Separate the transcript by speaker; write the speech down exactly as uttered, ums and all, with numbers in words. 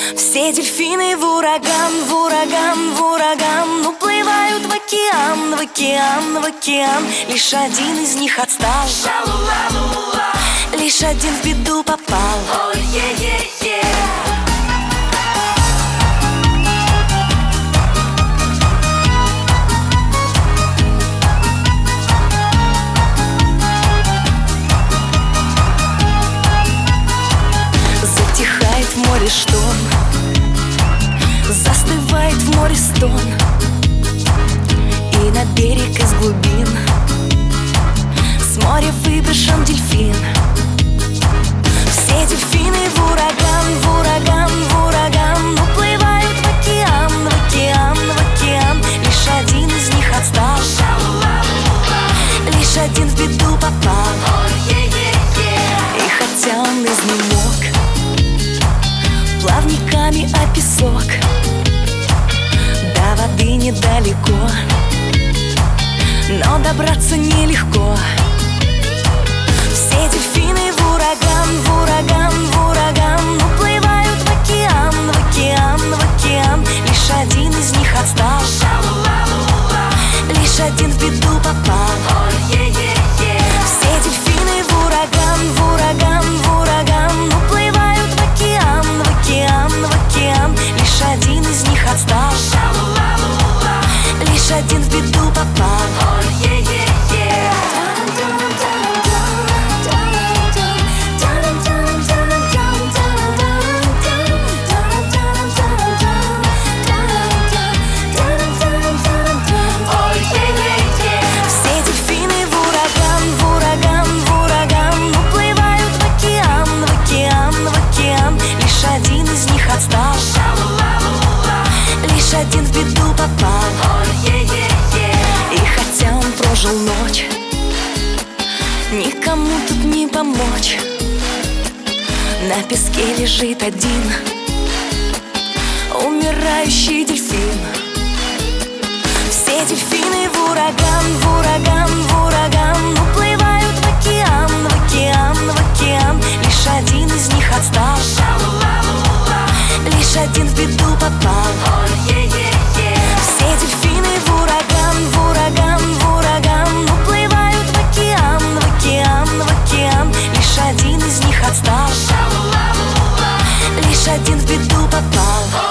Speaker 1: Все дельфины в ураган, в ураган, в ураган уплывают в океан, в океан, в океан. Лишь один из них отстал, лишь один в беду попал.
Speaker 2: Oh, yeah, yeah, yeah.
Speaker 1: Затихает в море шторм, застывает в море стон, и на берег из глубин с моря выброшен дельфин. Все дельфины в ураган, в ураган, в ураган уплывают в океан, в океан, в океан. Лишь один из них отстал, лишь один в беду попал.
Speaker 2: Oh, yeah, yeah, yeah.
Speaker 1: И хотя он изнемог плавниками о песок, до воды недалеко, но добраться нелегко. Все дельфины в ураган, в ураган, в ураган уплывают в океан, в океан, в океан. Лишь один из них отстал, лишь один в беду попал.
Speaker 2: Oh, yeah, yeah, yeah.
Speaker 1: Все дельфины в ураган, в ураган, в ураган уплывают в океан, в океан, в океан. Лишь один из них отстал, лишь один в беду попал.
Speaker 2: Oh, yeah, yeah, yeah.
Speaker 1: Все дельфины в ураган, в ураган, в ураган уплывают в океан, в океан, в океан. Лишь один из них отстал, лишь один в беду попал.
Speaker 2: Oh, yeah, yeah, yeah.
Speaker 1: И хотя он прожил ночь, никому тут не помочь. На песке лежит один умирающий дельфин. Все дельфины в ураган, в ураган, в ураган уплывают в океан, в океан, в океан. Лишь один из них отстал, лишь один в беду попал.
Speaker 2: Oh, yeah, yeah, yeah.
Speaker 1: Все дельфины в ураган, в ураган, в ураган уплывают в океан, в океан, в океан. Лишь один из них отстал, лишь один в беду попал.